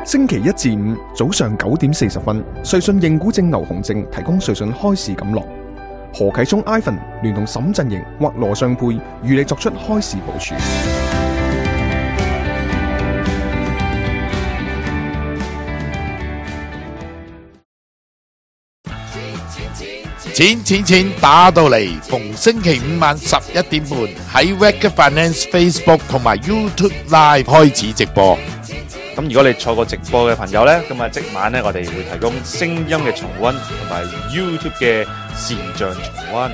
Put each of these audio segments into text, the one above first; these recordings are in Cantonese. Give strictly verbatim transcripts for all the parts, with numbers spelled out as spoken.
星期一至五早上九點四十分，瑞信認股證牛熊證提供瑞信開市錦囊。何啟聰 Ivan 聯同沈振盈或羅尚佩與你作出開市部署。 錢錢錢打到嚟，逢星期五晚十一點半喺 Wake Finance Facebook 同埋 YouTube Live 開始直播。 咁如果你錯過直播嘅朋友呢，咁啊即晚呢，我哋會提供聲音嘅重溫同埋 YouTube 嘅視像重溫。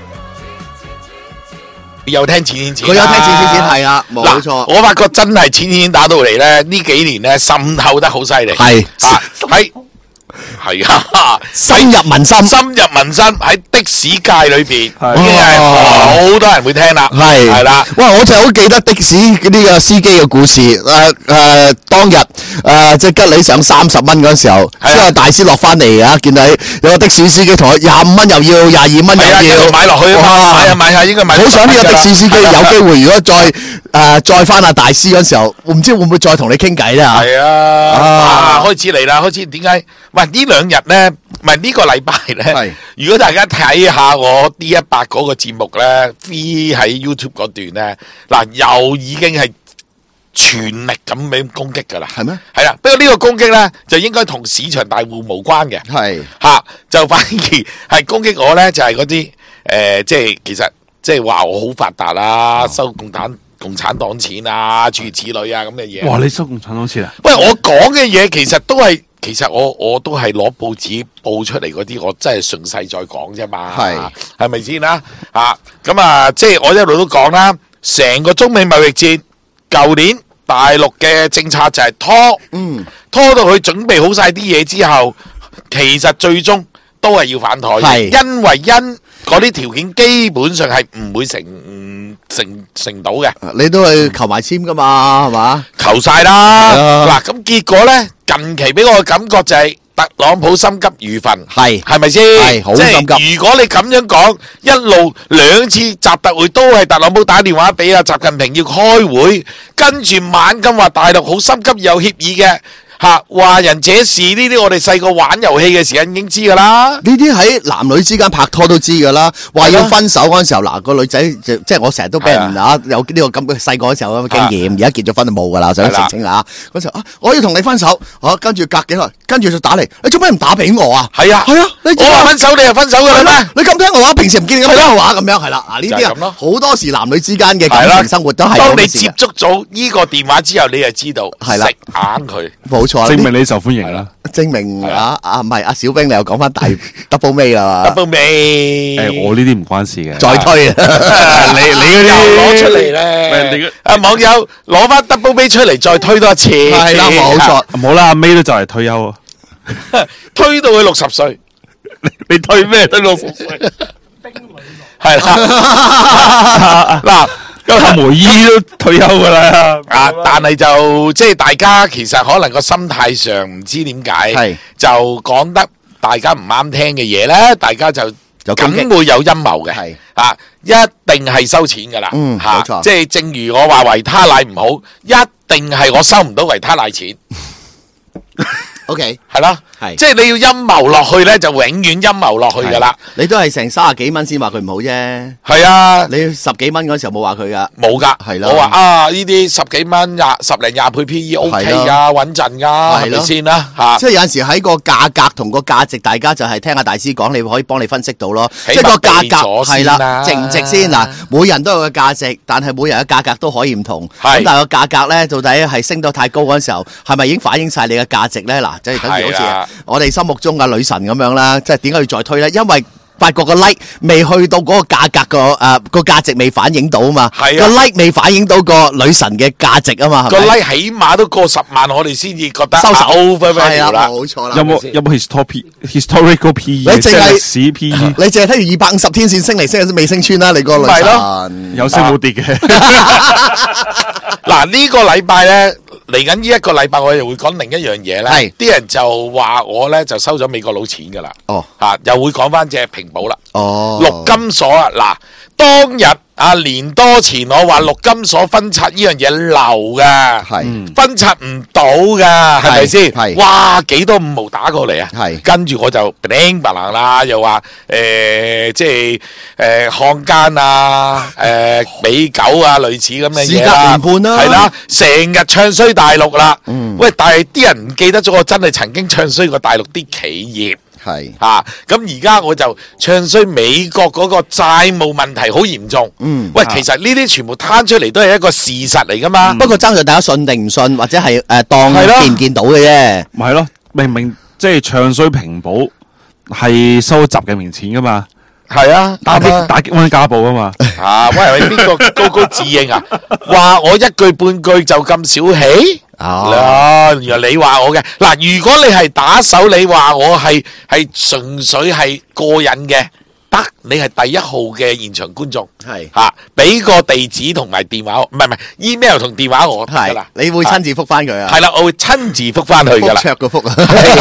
有聽錢錢錢， 佢有聽錢錢錢係啦，冇錯。 我發覺真係錢錢錢打到嚟咧，呢幾年咧滲透得好犀利。 係啊，喺係啊， 深入民心， 深入民心喺的士界裏邊，已經係好多人會聽啦。 係係啦， 哇！我就好記得的士呢個司機嘅故事。誒誒，當日誒即係吉利上三十蚊嗰陣時候，之後大師落翻嚟啊，見到有個的士司機同佢廿五蚊又要，廿二蚊又要買落去啊嘛，係啊，買下應該買。 好想呢個的士司機有機會，如果再誒再翻阿大師嗰陣時候，唔知會唔會再同你傾偈咧嚇？ 係啊，啊開始嚟啦，開始點解？喂，呢兩日咧，唔係呢個禮拜咧。如果大家睇下我 D 一百嗰個節目咧 ，V 喺 YouTube 嗰段咧，嗱又已經係全力咁俾攻擊㗎啦。 係咩？ 係啦，不過呢個攻擊咧就應該同市場大戶無關嘅。 係嚇，就反而係攻擊我咧，就係嗰啲誒，即係其實即係話我好發達啦，收共產共產黨錢啊，諸如此類啊咁嘅嘢。 哇！你收共產黨錢啊？ 喂，我講嘅嘢其實都係。其實我我都係攞報紙報出嚟嗰啲，我真係順勢再講啫嘛，係係咪先啦？啊，咁啊，即係我一路都講啦，成個中美貿易戰，舊年大陸嘅政策就係拖，嗯，拖到佢準備好晒啲嘢之後，其實最終都係要反台，係因為因嗰啲條件基本上係唔會成成成到嘅， 你都係求埋簽噶嘛，係嘛？ 求晒啦，嗱，咁結果咧。近期俾我嘅感覺就係特朗普心急如焚，係係咪先？係好心急。即係如果你咁樣講，一路兩次習特會都係特朗普打電話俾阿習近平要開會，跟住猛咁話大陸好心急有協議嘅。吓，話人這事呢啲，我哋細個玩遊戲嘅時間已經知噶啦。 呢啲喺男女之間拍拖都知噶啦。話要分手嗰陣時候，嗱個女仔即係我成日都俾人啊有呢個咁嘅細個嗰時候嘅經驗，而家結咗婚就冇噶啦。想澄清下嗰時候啊，我要同你分手，啊跟住隔幾耐，跟住就打嚟，你做咩唔打俾我啊？ 係啊係啊， 你我話分手你就分手噶啦咩？ 你咁聽我話，平時唔見你咁聽我話咁樣係啦。啊呢啲啊好多時男女之間嘅感情生活都係。 當你接觸咗呢個電話之後，你就知道係啦，食硬佢冇錯， 證明你受歡迎啦。 證明啊啊唔係阿小兵，你又講翻大 double 尾啦 ，double 尾。 誒，我呢啲唔關事嘅。 再推啊！你你嗰啲攞出嚟咧，啊網友攞翻 double 尾出嚟再推多一次， 係啦冇錯。 好啦，阿 May 都就嚟退休， 推到佢六十歲， 你推咩？推六十歲， 係啦。嗱。 阿梅姨都退休噶啦， 啊！但係就即係大家其實可能個心態上唔知點解，就講得大家唔啱聽嘅嘢咧，大家就梗會有陰謀嘅，係啊，一定係收錢噶啦， 嗯，冇錯， 即係正如我話維他奶唔好，一定係我收唔到維他奶錢。O K， 係啦，係，即係你要陰謀落去咧，就永遠陰謀落去噶啦。 你都係成三十幾蚊先話佢唔好啫。 係啊， 你十幾蚊嗰時候冇話佢噶， 冇噶，係啦。我話啊，呢啲十幾蚊廿十零廿倍 P E O K 噶，穩陣噶，係咪先啦？吓， 即係有陣時喺個價格同個價值，大家就係聽下大師講，你可以幫你分析到咯。即係個價格係啦，值唔值先嗱？每人都有個價值，但係每人嘅價格都可以唔同。咁但係個價格咧，到底係升到太高嗰陣時候，係咪已經反映晒你嘅價值咧？嗱。即係等於好似我哋心目中嘅女神咁樣啦，即係點解要再推咧？因為發覺個 like 未去到嗰個價格個誒個價值未反映到啊嘛，個 like 未反映到個女神嘅價值啊嘛， 個 like 起碼都過十萬，我哋先至覺得收手 over 係啦，冇錯啦。 有冇有冇 historical historical P E？ 你淨係史 P E， 你淨係睇住二百五十天線升嚟升去都未升穿啦，你個女神有升冇跌嘅。 嗱呢個禮拜咧。嚟緊呢一個禮拜，我又會講另一樣嘢咧。係啲人就話我咧就收咗美國佬錢噶啦。哦，嚇又會講翻隻平保啦。哦，陸金所啊，嗱當日啊年多前我話陸金所分拆呢樣嘢流噶， 係分拆唔到噶，係咪先？ 係哇，幾多五毛打過嚟啊！ 係跟住我就叮白冷啦，又話誒，即係誒漢奸啊，誒美狗啊，類似咁嘅嘢啦。 事隔年半啦， 係啦，成日唱衰大陸啦。喂，但係啲人唔記得咗，我真係曾經唱衰過大陸啲企業。 係啊，咁而家我就唱衰美國嗰個債務問題好嚴重。 嗯， 喂，其實呢啲全部攤出嚟都係一個事實嚟噶嘛。 不過爭在大家信定唔信，或者係誒當係咯見唔見到嘅啫。 咪係咯，明明即係唱衰平保係收習近平錢噶嘛， 係啊， 打擊啱啊打擊溫家寶啊嘛。 啊，喂喂，邊個高高自認啊？話我一句半句就咁小氣？ 哦， 啊，原來你話我嘅嗱，如果你係打手，你話我係係純粹係過癮嘅，得你係第一號嘅現場觀眾， 係吓俾個地址同埋電話我，唔係唔係 email 同電話我得係啦， 你會親自覆翻佢啊？ 係啦，我會親自覆翻去噶啦， 覆卓個覆啊！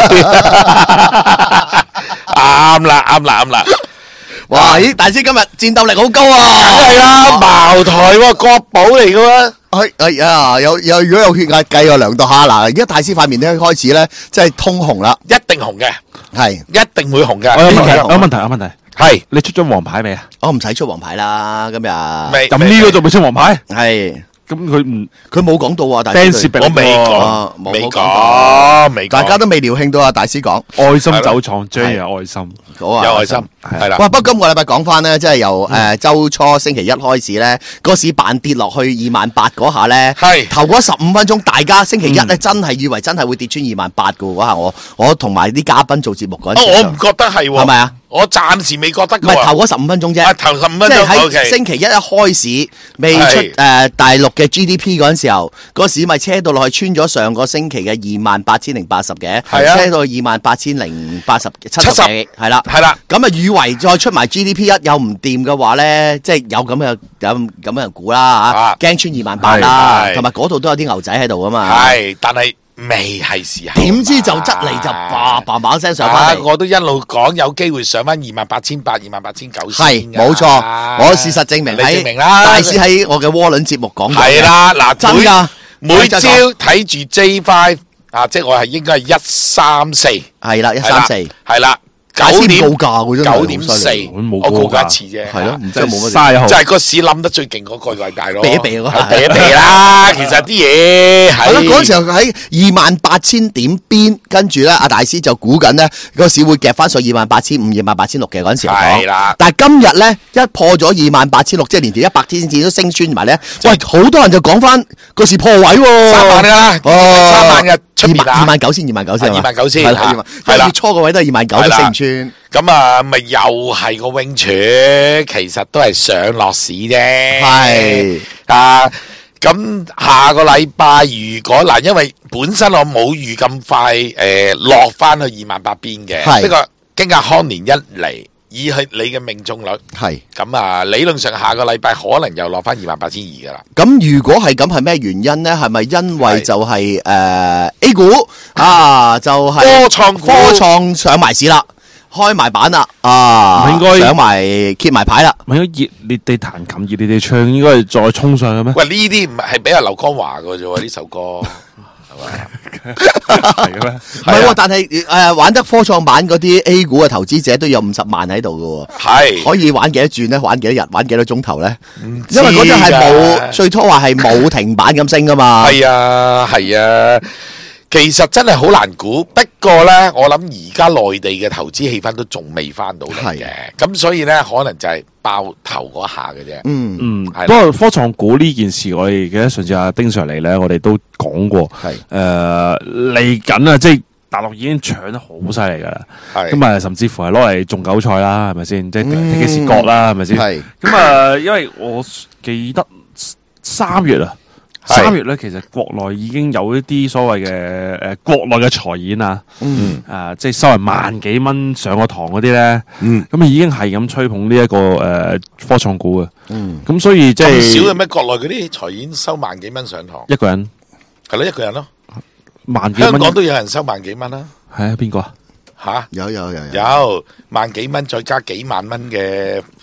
啱啦啱啦啱啦。 哇！咦，大師今日戰鬥力好高啊！ 係啦，茅台喎，國寶嚟嘅喎。 哎哎呀，有有如果有血壓計啊，量度下嗱，而家大師塊面咧開始咧，即係通紅啦， 一定紅嘅， 係一定會紅嘅。 我有問題， 呢有問題，有問題。 係你出咗黃牌未啊？ 我唔使出黃牌啦，今日未咁呢個仲未出黃牌？ 係咁佢唔佢冇講到啊，大釘師佢舌我未啊講，未冇冇講講，未講。 大家都未撩興到啊，大師講愛心酒廠張有愛心， 好啊， 有愛心，係啦。 哇！不過今個禮拜講翻咧，即係由誒週初星期一開始咧，個市扮跌落去二萬八嗰下咧， 係頭嗰十五分鐘，大家星期一咧真係以為真係會跌穿二萬八噶嗰下，我我同埋啲嘉賓做節目嗰陣哦， 時就， 我唔覺得係喎， 係咪啊？ 我暫時未覺得唔係嘅喎。 頭嗰十五分鐘啊， 啫。 頭十五分即係鐘，O 喺 K。 星期一一開始未出係誒大陸嘅 G D P 嗰陣時候，個市咪車到落去穿咗上個星期嘅二萬八千零八十嘅， 係啊車到二萬八千零八十七十七十幾，係啦。 係啦， 咁啊，以為再出埋 G D P 一有唔掂嘅話咧，即係有咁嘅有咁嘅人估啦啊嚇，驚穿二萬八啦， 係同埋嗰度都有啲牛仔喺度啊嘛。 係，但係未係時候。 點知就側嚟就叭叭叭聲上翻嚟。 啊我都一路講有機會上翻二萬八千八、二萬八千九先係㗎冇錯，我事實證明你喺證明啦大師喺我嘅窩輪節目講過嘅係啦，嗱， 真㗎， 每每朝真係講睇住 J 五啊，即係我係應該係一三四， 係啦，一三四。 係啦， 大師九點冇價嘅真係九點四好犀利， 冇我告過價一次啫， 係咯，唔即係真係冇乜。 卅一號就係個市冧得最勁嗰個禮拜咯， 避一避嗰個係避一避啦。其實啲嘢係咯， 係嗰陣時候喺二萬八千點邊，跟住咧，阿大師就估緊咧個市會夾翻上二萬八千五、二萬八千六嘅嗰陣時候講。 係啦但係今日咧一破咗二萬八千六，即係連條一百天線都升穿埋咧，喂，好多人就講翻個市破位喎， 三萬啦， 哦， 三萬嘅出面啊二萬九千、二萬九千， 二萬九千係啦， 嚇二萬係啦月初個位都係二萬九都係啦升唔穿。 咁啊，咪又係個泳泉，其實都係上落市啫。 係啊，咁下個禮拜如果嗱，因為本身我冇預咁快誒落翻去二萬八邊嘅， 係不過經過康年一嚟，以佢你嘅命中率， 係。 咁啊理論上下個禮拜可能又落翻二萬八千二噶啦。 咁如果係咁，係咩原因咧？係咪因為係就係、誒、A 股啊，就係、 科創股科創上埋市啦，開埋板啦，啊， 唔應該上埋揭埋牌啦。 唔係應該熱烈地彈琴，熱烈地唱，應該係再衝上嘅咩？ 喂，呢啲唔係係俾阿劉江華嘅啫喎，呢首歌係嘛？ 係嘅咩？ 唔係喎，但係誒、玩得科創板嗰啲 A 股嘅投資者都有五十萬喺度嘅喎， 係可以玩幾多轉咧？玩幾多日？玩幾多鐘頭咧？ 唔知因為嗰陣係冇㗎最初話係冇停板咁升噶嘛。 係啊，係啊，其實真係好難估。不過呢，我諗而家內地嘅投資氣氛都仲未翻到嚟嘅，咁所以呢，可能就係爆頭嗰下嘅啫。 嗯， 嗯， 係啦不過科創股呢件事，我哋記得上次阿丁 Sir 嚟咧，我哋都講過， 係誒嚟緊啊，即係大陸已經搶得好犀利噶啦， 係咁啊，甚至乎係攞嚟種韭菜啦，係咪先？即係嗯幾時割啦，係咪先？ 係咁啊，因為我記得三月啊。 係三月咧，其實國內已經有一啲所謂嘅誒國內嘅財演啊， 嗯啊即係收人萬幾蚊上個堂嗰啲咧， 嗯， 咁啊已經係咁吹捧呢、這、一個誒、呃、科創股啊， 嗯， 咁所以即係咁少嘅咩？國內嗰啲財演收萬幾蚊上堂， 一個人係咯，一個人咯。 萬幾蚊， 香港都有人收萬幾蚊啦， 係啊邊個啊？ 吓有有有有。 有萬幾蚊，再加幾萬蚊嘅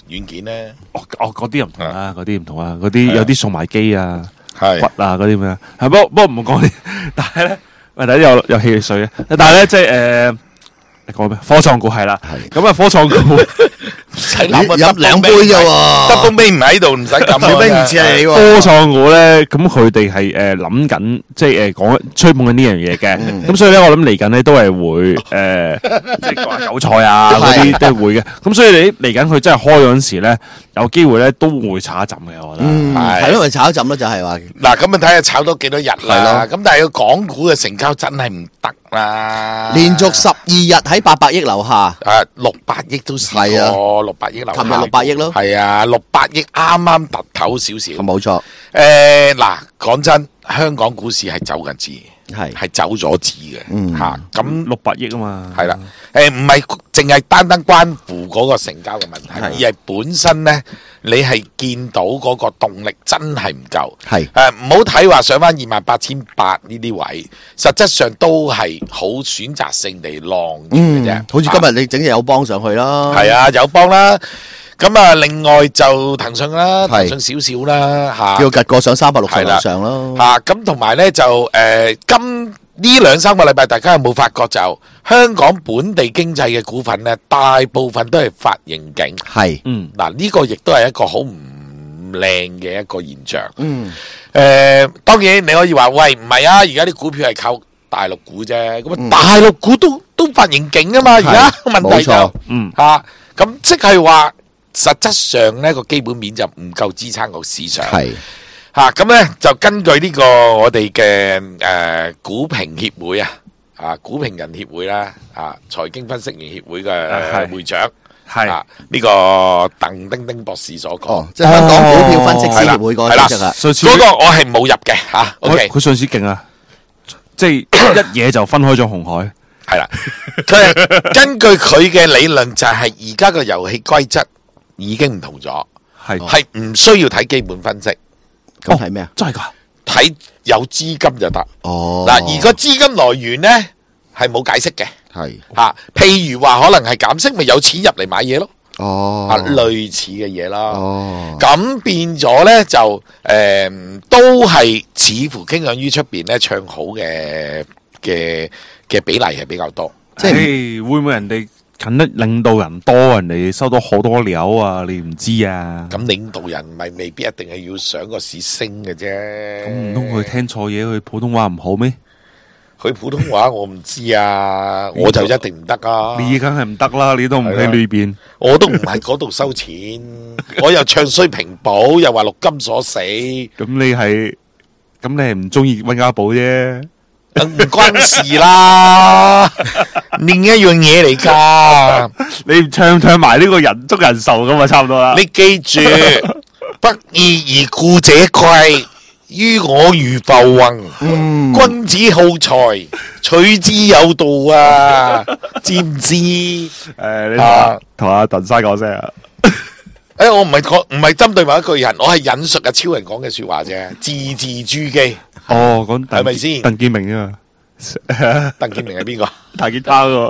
軟件咧？ 哦哦，嗰啲又唔同啦，嗰啲唔同啊，嗰啲有啲送埋機啊、 係骨啊嗰啲咩？係不過不過唔好講啲，但係咧，喂，睇有有汽水啊，但係咧即係誒，你講咩？科創股係啦，咁啊科創股。 使諗飲兩杯啫喎， 得杯唔喺度，唔使咁。 小冰唔似係你喎。 科創股咧，咁佢哋係誒諗緊，即係誒講吹捧緊呢樣嘢嘅。咁所以咧，我諗嚟緊咧都係會誒，即係話韭菜啊嗰啲都係會嘅。咁所以你嚟緊佢真係開嗰陣時咧，有機會咧都會炒一陣嘅，我覺得。 係咯，咪炒一陣咯，就係話。 嗱，咁啊睇下炒多幾多日啦。咁但係個港股嘅成交真係唔得啦。 連續十二日喺八百億樓下。 啊，六百億都試過，六百億樓下。 琴日六百億咯。 係啊，六百億啱啱突頭少少。 冇錯。 誒，嗱，講真，香港股市係走緊字， 係係走咗字嘅嚇。咁六百億啊嘛。 係啦，誒唔係淨係單單關乎嗰個成交嘅問題，而係本身咧，你係見到嗰個動力真係唔夠。 係誒，唔好睇話上翻二萬八千八呢啲位，實質上都係好選擇性地浪嘅啫。 好似今日你整隻友邦上去啦。 係啊，友邦啦。咁啊，另外就騰訊啦，騰訊少少啦嚇， 叫趌過上三百六十樓上咯嚇。咁同埋咧就誒，今呢兩三個禮拜，大家有冇發覺就香港本地經濟嘅股份咧，大部分都係發盈警。 係， 嗯， 嗱呢個亦都係一個好唔靚嘅一個現象。 嗯， 誒，當然你可以話喂，唔係啊，而家啲股票係靠大陸股啫，咁啊大陸股都都發盈警啊嘛，而家問題就嗯嚇，咁即係話。實質上呢個基本面就唔夠支撐個市場， 係嚇咁咧就根據呢個我哋嘅誒股評協會啊，啊股評人協會啦，啊財經分析員協會嘅會長係啊呢個鄧丁丁博士所講， 哦，即係香港股票分析師協會嗰個組織啊， 嗰個我係冇入嘅嚇 ，OK， 佢上次勁啊，即係一嘢就分開咗紅海， 係啦，佢根據佢嘅理論就係而家個遊戲規則。已經唔同咗， 係係唔需要睇基本分析， 咁係咩啊？ 真係噶，睇有資金就得。 哦， 嗱，而個資金來源咧係冇解釋嘅， 係吓，譬如話可能係減息，咪有錢入嚟買嘢咯。 哦， 啊，類似嘅嘢啦。 哦， 咁變咗咧就誒，都係似乎傾向於出邊咧唱好嘅嘅嘅比例係比較多。 即係會唔會人哋？近得領導人多，人哋收到好多料啊！你唔知啊？ 咁領導人咪未必一定係要想個市升嘅啫。 咁唔通佢聽錯嘢，佢普通話唔好咩？ 佢普通話我唔知啊，我就一定唔得啊！ 你梗係唔得啦，你都唔喺裏邊， 我都唔喺嗰度收錢，我又唱衰平保，又話陸金所死。 咁你係咁你係唔中意溫家寶啫？ 唔關事啦，另一樣嘢嚟噶。 你唱唱埋呢個人捉人壽咁啊，差唔多啦。 你記住，不義而故者貴，於我如浮雲。嗯，君子好財，取之有道啊，知唔知？誒、 呃，你同阿同阿鄧生講聲啊。 誒，我唔係講，唔係針對某一個人，我係引述阿超人講嘅說話啫，字字珠璣。 哦，咁係咪先？ 鄧建明啊， 鄧建明係邊個？ 彈吉他個。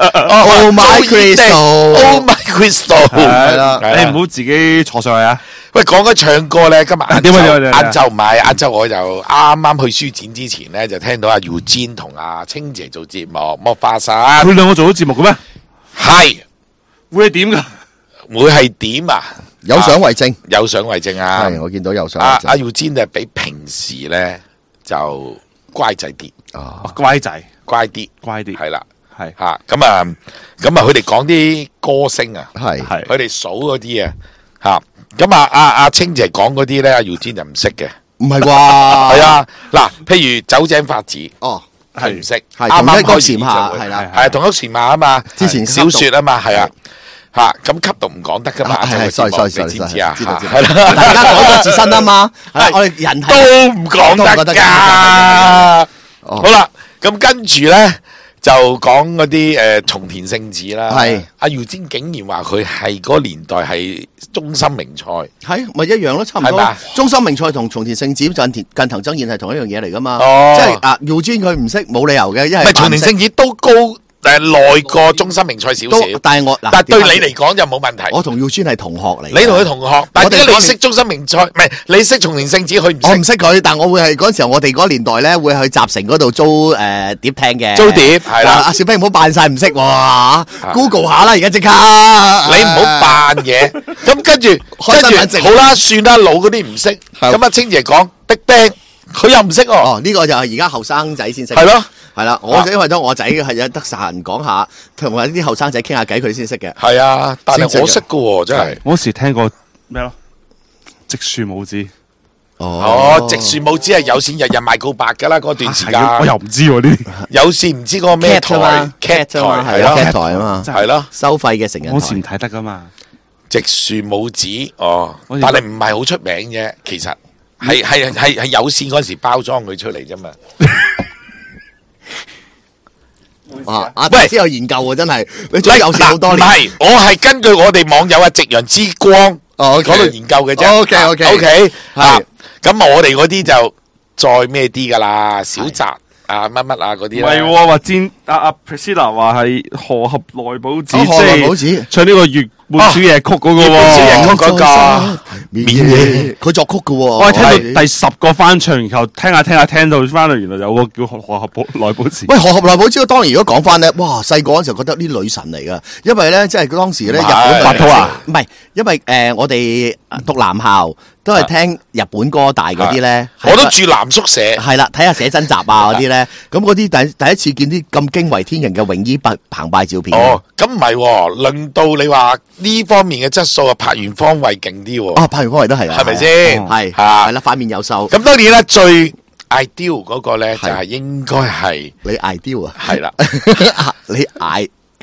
Oh my crystal，Oh my crystal， 係啦，你唔好自己坐上去啊！ 喂，講緊唱歌咧，今日晏晝晏晝唔係晏晝，我就啱啱去書展之前咧，就聽到阿 Eugene 同阿清姐做節目，剝花生。 佢兩個做咗節目嘅咩？ 係會係點噶？ 會係點啊？ 有相為證， 有相為證啊！ 係，我見到有相。 阿阿 Eugene 就比平時咧就乖仔啲， 哦，乖仔， 乖啲， 乖啲， 係啦， 係吓咁啊，咁啊，佢哋講啲歌星啊， 係係，佢哋數嗰啲啊，吓咁啊，阿阿清姐講嗰啲咧，阿 Eugene 就唔識嘅， 唔係啩？ 係啊，嗱，譬如酒井法子， 哦， 係唔識， 係同一個禪下，係啦， 係同一禪下啊嘛， 之前小說啊嘛，係啊。吓咁吸毒唔講得噶嘛？ 係係係， 你知唔知啊？ 係啦，大家講咗自身啊嘛，我哋人都唔講得噶。好啦，咁跟住咧就講嗰啲誒松田聖子啦。係阿Eugene竟然話佢係嗰年代係中心名菜，係咪一樣咯？差唔多。中心名菜同松田聖子、近田近藤真彥係同一樣嘢嚟噶嘛？ 哦， 即係啊Eugene佢唔識冇理由嘅，因為松田聖子都高。 誒耐過中心名菜少少， 但係我嗱， 但係對你嚟講就冇問題。 我同耀尊係同學嚟， 你同佢同學，但係點解你識中心名菜？唔係你識松田聖子，佢唔識。 我唔識佢，但我會係嗰陣時候，我哋嗰年代咧會去集成嗰度租誒碟聽嘅。 租碟係啦， 阿小兵唔好扮晒唔識喎 ，Google 下啦，而家即刻。 你唔好扮嘢，咁跟住跟住好啦，算啦，老嗰啲唔識。咁阿清姐講 Big Bang，佢又唔識喎。 哦，呢個就係而家後生仔先識。 係咯。 係啦，我因為都我仔係有得閒講下，同埋啲後生仔傾下偈，佢先識嘅。 係啊，但係我識嘅喎，真係。 我嗰時聽過咩咯？直樹母子。 哦，直樹母子係有線日日賣告白㗎啦，嗰段時間。 我又唔知喎呢啲。 有線唔知嗰個咩台 ，cat 台係咯 ，cat 台啊嘛， 係咯， 收費嘅成人台。 我以前唔睇得㗎嘛。 直樹母子哦，但係唔係好出名啫，其實係係係係有線嗰陣時包裝佢出嚟啫嘛。 啊！阿大師有研究喎，真係你做有線好多年。 唔係，我係根據我哋網友啊，夕陽之光嗰度研究嘅啫。 OK OK OK，係咁我哋嗰啲就再咩啲噶啦，小澤啊乜乜啊嗰啲。 唔係喎，話戰阿阿 Priscilla 話係河合奈保子， 河內保子唱呢個月半小夜曲嗰個喎， 月半小夜曲嗰個面夜，佢作曲嘅喎。 我係聽到第十個翻唱，然後聽下聽下聽到翻嚟，原來有個叫河河合奈保子。 喂，河合奈保子，當然如果講翻咧，哇！細個嗰陣時候覺得啲女神嚟噶，因為咧即係當時咧日本白兔啊， 唔係，因為誒我哋讀男校都係聽日本歌大嗰啲咧。 我都住男宿舍。 係啦，睇下寫真集啊嗰啲咧，咁嗰啲第第一次見啲咁驚為天人嘅泳衣澎澎湃照片。 哦，咁唔係喎，論到你話呢方面嘅質素啊，柏原芳惠勁啲喎。 啊，柏原芳惠都係啊， 係咪先？ 係係係啦，塊面有瘦。 咁當然啦，最 ideal 嗰個咧就係應該係你 ideal 啊， 係啦， 你 i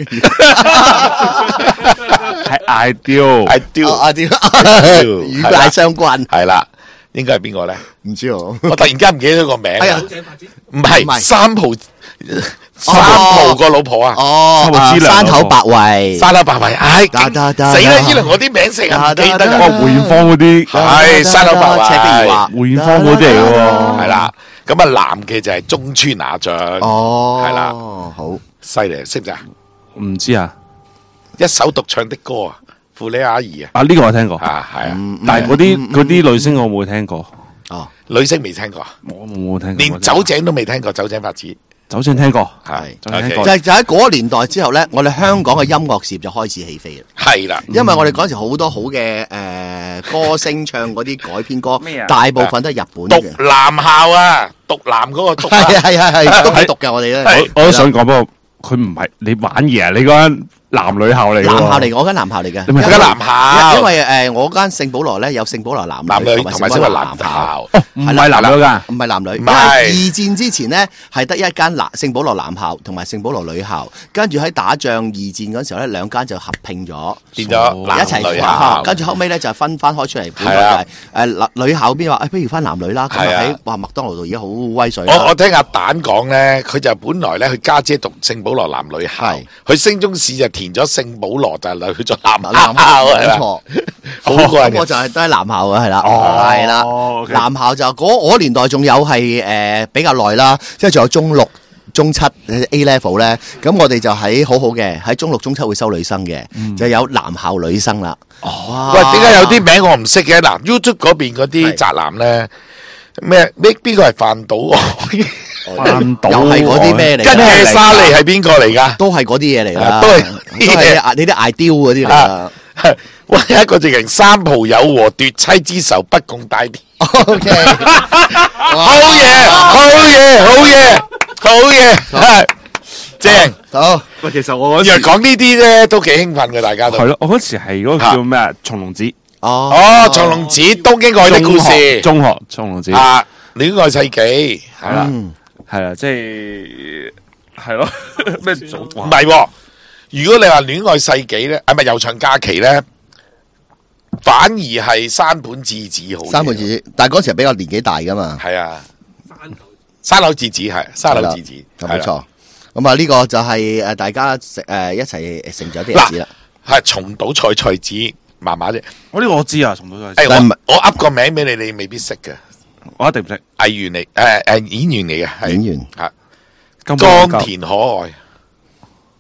係 ideal，ideal， ideal， 與大相關。 係啦，應該係邊個咧？ 唔知我， 我突然間唔記得咗個名。 係啊， 唔係三號三號個老婆啊！ 哦，山口百惠， 山口百惠，唉，死啦！依輪我啲名成日唔記得哦，梅艷芳嗰啲， 係山口百惠， 赤壁如畫， 梅艷芳嗰啲嚟嘅喎， 係啦。咁啊，男嘅就係中村雅章， 哦， 係啦， 好犀利，識唔識啊？ 唔知啊， 一首獨唱的歌啊，傅里阿姨啊， 啊呢個我聽過， 啊係啊， 但係嗰啲嗰啲女星我冇聽過， 哦， 女星未聽過， 我冇冇聽過， 連酒井都未聽過，酒井法子。 酒井聽過， 係酒井聽過， 就係就喺嗰個年代之後咧，我哋香港嘅音樂事業就開始起飛啦。 係啦， 因為我哋嗰陣時好多好嘅誒歌星唱嗰啲改編歌，大部分都係日本讀嘅。 男校啊，讀男嗰個讀啊， 係係係係都幾讀嘅我哋咧。 我我都想講，不過佢唔係你玩嘢啊，你嗰間男女校嚟嘅喎， 男校嚟，我間男校嚟嘅。 你咪嗰間男校， 因為誒我間聖保羅咧有聖保羅男男女女同埋聖保羅男校， 唔係男女㗎， 唔係男女。 唔係因為二戰之前咧係得一間男聖保羅男校同埋聖保羅女校，跟住喺打仗二戰嗰陣時候咧兩間就合併咗， 變咗一男齊女校， 跟住後尾咧就分翻開出嚟。 係啊誒女校邊話誒不如翻男女啦，咁係啊喺哇麥當勞度而家好威水。 我我聽阿蛋講咧，佢就本來咧佢家姐讀聖保羅男女校，佢升中試就填咗聖保羅就去咗男校， 冇錯， 好過人咁我就係都係男校嘅係啦， 哦係啦， OK 男校就嗰我年代仲有係誒比較耐啦，即係仲有中六、中七 A level 咧，咁我哋就喺好好嘅喺中六、中七會收女生嘅，就有男校女生啦。 哦，喂，點解有啲名我唔識嘅？嗱 ，YouTube 嗰邊嗰啲宅男咧，咩咩邊個係飯島？ 飯島又係嗰啲咩嚟㗎？ 跟住沙利係邊個嚟噶？ 都係嗰啲嘢嚟啦， 都係都係你啲 ideal 嗰啲嚟啦。 喂，一個直情三浦友和奪妻之仇不共戴天。 O K， 好嘢，好嘢，好嘢，好嘢，係正。 好。 喂，其實我嗰時若講呢啲咧，都幾興奮嘅，大家都係咯，我嗰時係嗰個叫咩啊？松隆子哦， 哦，松隆子東京愛的故事， 中學松隆子啊，戀愛世紀係啦， 係啦，即係係咯咩組唔係喎。如果你話戀愛世紀咧，係咪悠長假期咧？反而係山本智子好。 三個字，但係嗰時係比較年紀大噶嘛。 係啊，山口智子係山口智子， 冇錯。咁啊，呢個就係誒大家誒一齊成長啲日子啦。 係松島菜菜子麻麻啫。 我呢個我知啊，松島菜誒，我我噏個名俾你，你未必識嘅。 我一定唔識。 藝員嚟，誒誒演員嚟嘅，係演員嚇，江田可愛。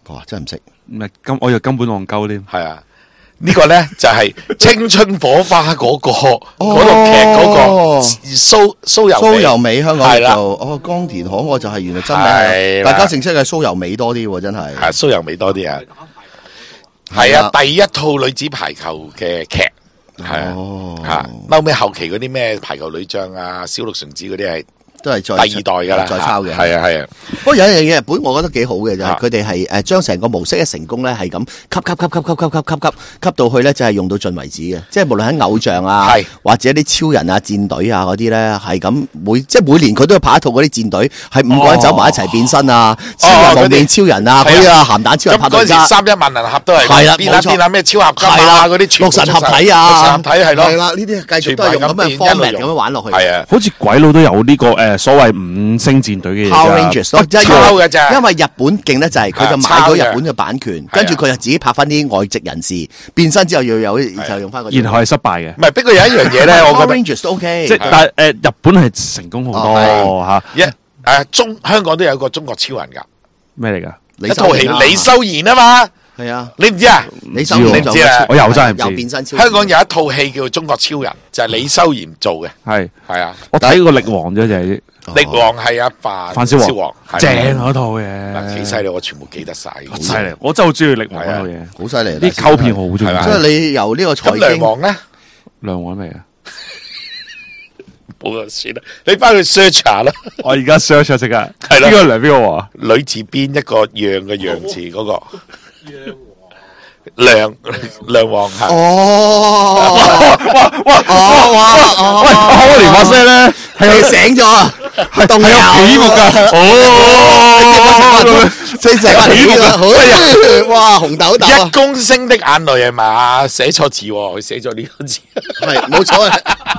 哇，真係唔識。 唔係根，我以為根本戇鳩添。 係啊，呢個咧就係青春火花嗰個嗰套劇嗰個蘇蘇柔蘇柔美香港係啦。 就哦，江田可我就係原來真名，大家正式係蘇柔美多啲喎，真係。 係蘇柔美多啲啊。係啊，第一套女子排球嘅劇係啊，吓後尾後期嗰啲咩排球女將啊、小鹿純子嗰啲係。 都係再第二代噶啦， 再抄嘅。 係啊係啊。 不過有一樣嘢日本我覺得幾好嘅就係佢哋係誒將成個模式一成功咧係咁吸吸吸吸吸吸吸吸吸吸到去咧就係用到盡為止嘅，即係無論喺偶像啊，或者啲超人啊、戰隊啊嗰啲咧係咁每即係每年佢都要拍一套嗰啲戰隊，係五個人走埋一齊變身啊，超人蒙面超人啊，嗰啲啊鹹蛋超人拍到而家。 嗰時三一萬能俠都係係啦， 變下變下咩超合金啊嗰啲， 六神合體啊， 六神合體係咯， 係啦，呢啲繼續都係用咁嘅 format 咁樣玩落去。 係啊， 好似鬼佬都有呢個誒所謂五星戰隊嘅嘢 Power Rangers 咯，即係抄嘅啫。 因為日本勁得滯，佢就買咗日本嘅版權，跟住佢就自己拍翻啲外籍人士變身之後要有就用翻嗰啲。 然後係失敗嘅。 唔係，不過有一樣嘢咧，我覺得 Power Rangers 都 OK。 即係但係誒日本係成功好多嚇。 一誒中香港都有個中國超人㗎。 咩嚟㗎？ 一套戲李修賢啊嘛。 係啊， 你唔知啊？ 李修賢你唔知啊？ 我又真係唔知。 有變身超。 香港有一套戲叫《中國超人》，就係李修賢做嘅。 係係啊， 我睇過力王啫，就係力王係阿范范小王， 正嗰套嘢。 幾犀利，我全部記得晒。 犀利，我真係好中意力王嗰套嘢， 好犀利。 啲溝片我好中意。 即係你由呢個財經。 咁梁王咧？ 梁王咩啊？ 冇就算啦，你翻去 search 下啦。 我而家 search 下即刻。 係啦。 邊個梁邊個王？ 女字邊一個楊嘅楊字嗰個。梁梁王係哦， 哇哇哇哇！喂，我連把聲咧係醒咗啊，係動有起伏噶， 哦，四成啊，起伏哇，紅豆豆一公升的眼淚係嘛？寫錯字，佢寫咗呢個字， 係冇錯啊。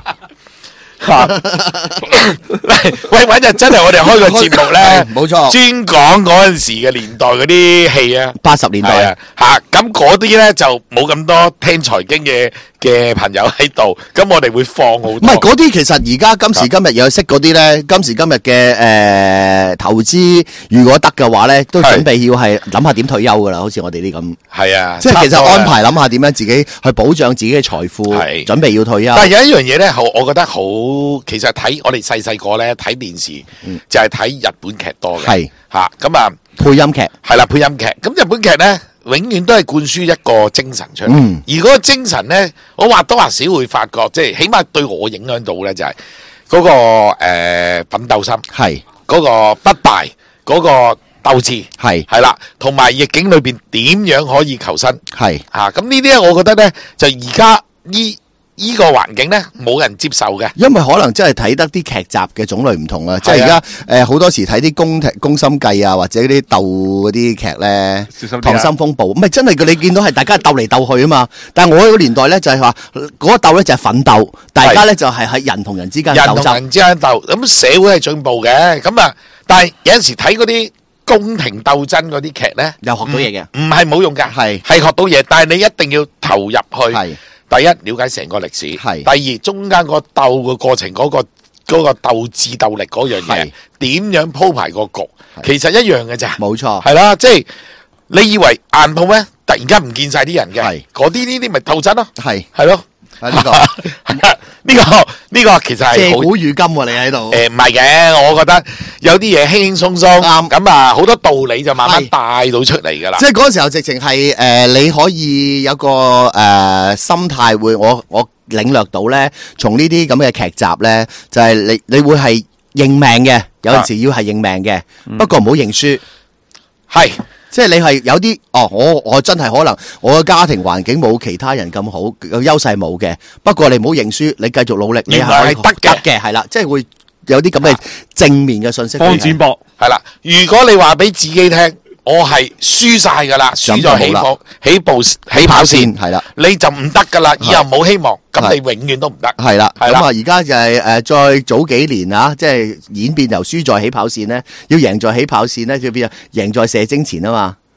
喂，搵日真係我哋開個節目咧， 冇錯， 專講嗰陣時嘅年代嗰啲戲啊， 八十年代啊，吓咁嗰啲咧就冇咁多聽財經嘅嘅朋友喺度，咁我哋會放好多。 唔係嗰啲，其實而家今時今日有識嗰啲咧，今時今日嘅誒投資，如果得嘅話咧，都準備要係諗下點退休噶啦，好似我哋啲咁。 係啊， 即係其實安排諗下點樣自己去保障自己嘅財富，準備要退休。 但係有一樣嘢咧，好，我覺得好，其實睇我哋細細個咧睇電視，就係睇日本劇多嘅。 係吓咁啊， 配音劇係啦，配音劇。咁日本劇咧，永遠都係灌輸一個精神出嚟。 嗯， 而嗰個精神咧，我或多或少會發覺，即係起碼對我影響到咧，就係嗰個誒奮鬥心， 係嗰個不敗，嗰個鬥志， 係係啦，同埋逆境裏邊點樣可以求生， 係啊，咁呢啲咧，我覺得咧，就而家呢依個環境咧，冇人接受嘅。 因為可能真係睇得啲劇集嘅種類唔同啊，即係而家誒好多時睇啲宮廷宮心計啊，或者嗰啲鬥嗰啲劇咧，溏心風暴，唔係真係你見到係大家鬥嚟鬥去啊嘛。但係我嗰個年代咧就係話嗰個鬥咧就係奮鬥，大家咧就係喺人同人之間鬥爭。 人同人之間鬥，咁社會係進步嘅。咁啊，但係有陣時睇嗰啲宮廷鬥爭嗰啲劇咧， 又學到嘢嘅， 唔係冇用㗎， 係係學到嘢，但係你一定要投入去。 係。 第一，了解成個歷史； 係第二，中間個鬥嘅過程嗰、嗰個嗰、嗰個鬥智鬥力嗰樣嘢，點樣鋪排個局，其實一樣嘅咋。 冇錯， 係啦，即係你以為硬鋪咩？突然間唔見晒啲人嘅，嗰啲呢啲咪鬥爭咯， 係係咯。 呢個呢個呢個其實係借古喻今喎，你喺度。 誒唔係嘅，我覺得有啲嘢輕輕鬆鬆，啱咁啊，好多道理就慢慢帶到出嚟㗎啦。 即係嗰陣時候，直情係誒，你可以有個誒心態會，我我領略到咧，從呢啲咁嘅劇集咧，就係你你會係認命嘅，有陣時要係認命嘅，不過唔好認輸， 係。 即係你係有啲哦，我我真係可能我嘅家庭環境冇其他人咁好，有優勢冇嘅。不過你唔好認輸，你繼續努力，你係得嘅嘅，係啦，即係會有啲咁嘅正面嘅信息。 方展博係啦，如果你話俾自己聽，我係輸晒噶啦，輸咗起步起步起跑線係啦， 你就唔得噶啦，以後冇希望，咁你永遠都唔得。 係啦，咁啊而家就係誒再早幾年啊，即係演變由輸在起跑線咧，要贏在起跑線咧，就變贏在射精前啊嘛。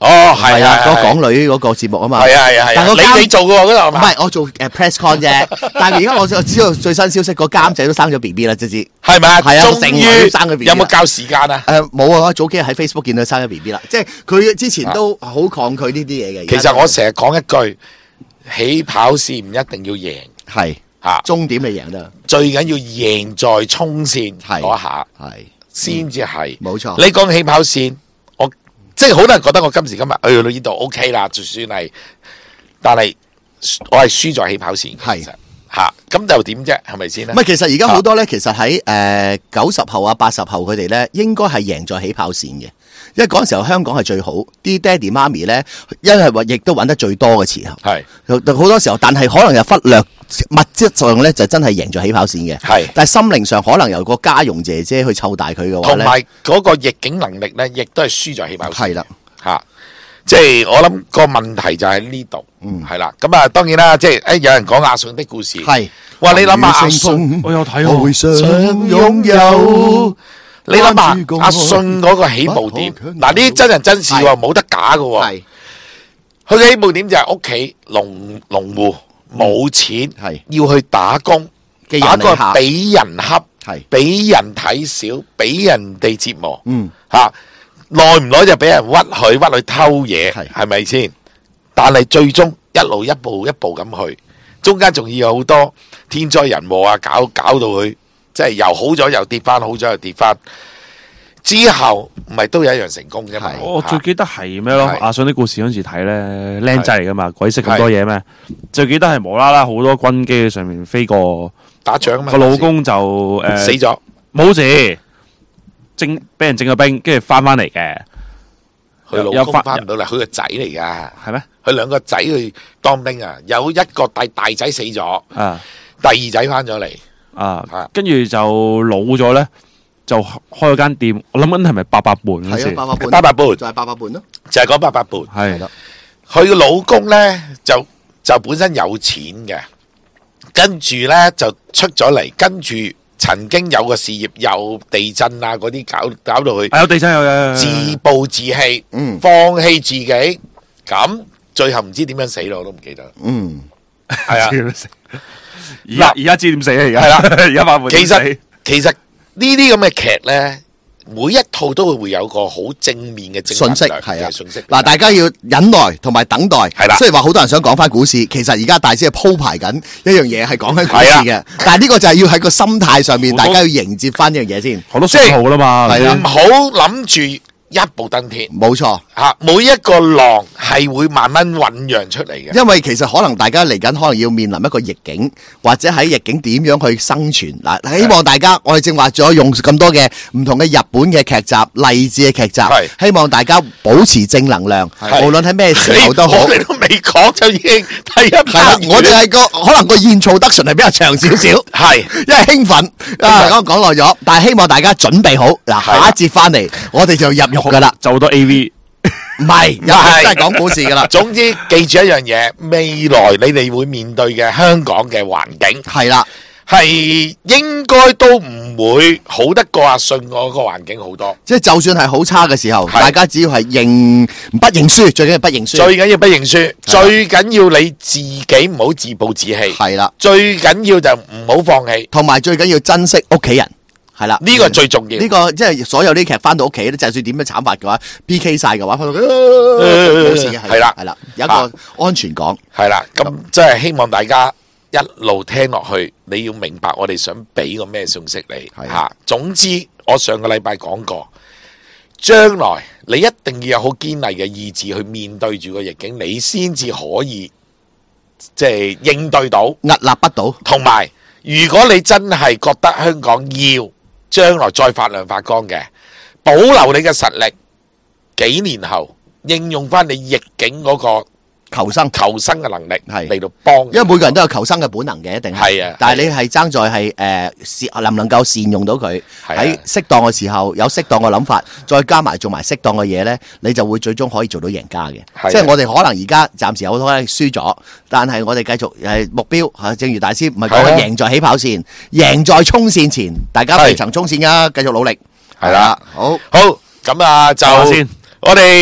哦，係係啊， 啊， 嗰個港女嗰個節目啊嘛。 係啊係啊係啊， 但個監你你做嘅喎嗰度係嘛？ 唔係我做誒 press con 啫，但係而家我我知道最新消息，個監仔都生咗 B B 啦，知唔知？ 係咪啊？ 係啊， 終於生咗 B B 有冇教時間啊？ 誒冇啊！我早幾日喺 Facebook 見到生咗 B B 啦，即係佢之前都好抗拒呢啲嘢嘅。 其實我成日講一句，起跑線唔一定要贏， 係嚇， 終點你贏得， 最緊要贏在衝線係嗰下， 係先至係。 冇錯。 你講起跑線，我即係好多人覺得我今時今日去到呢度 OK 啦，就算係，但係我係輸在起跑線嘅， 係其實嚇，咁就點啫？係咪先咧？ 唔係，其實而家好多咧，其實喺誒九十後啊、八十後佢哋咧，應該係贏在起跑線嘅，因為嗰陣時候香港係最好，啲爹哋媽咪咧，因為話亦都揾得最多嘅時候， 係好多時候，但係可能又忽略物質上咧，就真係贏在起跑線嘅， 係， 但係心靈上可能由個家傭姐姐去湊大佢嘅話咧， 同埋嗰個逆境能力咧，亦都係輸在起跑線。 係啦。 吓，即係我諗個問題就喺呢度， 嗯係啦，咁啊，當然啦，即係誒，有人講阿信的故事， 係， 哇，你諗下阿信， 我有睇喎， 我會想擁有。 你諗下阿信嗰個起步點，嗱呢啲真人真事喎，冇得假噶喎， 係佢嘅起步點就係屋企農農戶冇錢， 係要去打工， 嘅打工人嚟嚇， 俾人恰， 係俾人睇小，俾人哋折磨， 嗯吓。耐唔耐就俾人屈佢，屈佢偷嘢， 係係咪先？但係最終一路一步一步咁去，中間仲要有好多天災人禍啊，搞搞到佢即係又好咗又跌翻，好咗又跌翻。之後唔係都有一樣成功啫嘛。 我最記得係咩咯？ 係阿信啲故事嗰陣時睇咧，僆仔嚟噶嘛，鬼識咁多嘢咩？最記得係無啦啦好多軍機上面飛過， 打仗啊嘛， 個老公就誒死咗， 冇事，徵俾人徵咗兵，跟住翻翻嚟嘅， 佢老公有翻翻唔到嚟，佢個仔嚟噶， 係咩？ 佢兩個仔去當兵啊，有一個大大仔死咗， 啊第二仔翻咗嚟， 啊啊， 跟住就老咗咧，就開咗間店。我諗緊係咪八佰伴嗰係啊， 時？ 八佰伴， 八佰伴就係八佰伴咯， 就係嗰八佰伴。 係啦， 佢個老公咧就就本身有錢嘅，跟住咧就出咗嚟，跟住曾經有個事業有地震啊嗰啲搞搞到佢啊有地震有有有有自暴自棄， 嗯放棄自己，咁最後唔知點樣死咯，我都唔記得。 嗯， 係啊， 而家而家知點死啊？而家係啦而家八佰伴其點死實其實呢啲咁嘅劇咧，每一套都會會有個好正面嘅正信息能量係啊嘅信息。 嗱，大家要忍耐同埋等待， 係啦雖然話好多人想講翻股市，其實而家大師係鋪排緊一樣嘢係講緊股市係嘅，但係呢個就係要喺個心態上面， 好多大家要迎接翻呢樣嘢先， 好多信號啦嘛， 係啦唔好諗住一步登天。 冇錯。 吓，每一個浪係會慢慢醞釀出嚟嘅。 因為其實可能大家嚟緊可能要面臨一個逆境，或者喺逆境點樣去生存嗱。希望大家我哋正話咗用咁多嘅唔同嘅日本嘅劇集、勵志嘅劇集係， 希望大家保持正能量， 係無論喺咩時候都好。 我哋都未講就已經第一係啦，我哋係個可能個 introduction 係比較長少少， 係因為興奮啊，剛剛講耐咗，但係希望大家準備好嗱， 係啦下一節翻嚟我哋就入肉噶啦， 就好多 A V。 唔係又係真係講股市噶啦， 總之記住一樣嘢，未來你哋會面對嘅香港嘅環境係啦。 係應該都唔會好得過阿信嗰個環境好多。 即係就算係好差嘅時候， 係大家只要係認不認輸，最緊要不認輸。 最緊要不認輸，最緊要你自己唔好自暴自棄。 係啦， 最緊要就唔好放棄， 同埋最緊要珍惜屋企人。係啦， 呢個最重要。 呢個即係所有啲劇翻到屋企咧，就算點樣慘法嘅話，B K 晒嘅話，翻到冇事嘅。 係啦係啦，有一個安全港。 係啦，咁即係希望大家一路聽落去，你要明白我哋想俾個咩信息你係吓。總之，我上個禮拜講過，將來你一定要有好堅毅嘅意志去面對住個逆境，你先至可以即係應對到。 屹立不倒。 同埋，如果你真係覺得香港要將來再發亮發光嘅，保留你嘅實力，幾年後應用翻你逆境嗰個求生求生嘅能力係嚟到幫， 因為每個人都有求生嘅本能嘅，一定係啊但係你係爭在係誒善能唔能夠善用到佢係啊喺適當嘅時候有適當嘅諗法，再加埋做埋適當嘅嘢咧，你就會最終可以做到贏家嘅。 係啊即係我哋可能而家暫時有好多咧輸咗，但係我哋繼續誒目標嚇，正如大師唔係講係啊緊贏在起跑線，贏在衝線前，大家未曾衝線啊，繼續努力。 係啦好。 好咁啊，就講下先我哋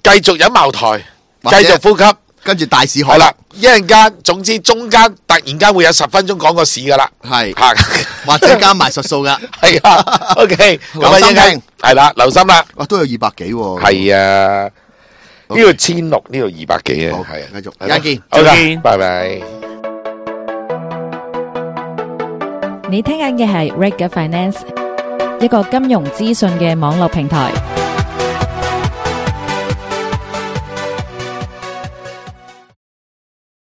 繼續飲茅台，繼或者續呼吸。 跟住大市海係啦，一陣間，總之中間突然間會有十分鐘講個市噶啦， 係吓或者加埋術數噶， 係啊，OK，咁啊， 留心一陣間聽係啦，留心啦， 哇，都有二百幾喎。 係啊，呢 OK 度千六，呢度二百幾啊， 好係啊， 繼續，一陣見。 好再見啦，拜拜。 你聽緊嘅係 Reg Finance，一個金融資訊嘅網絡平台。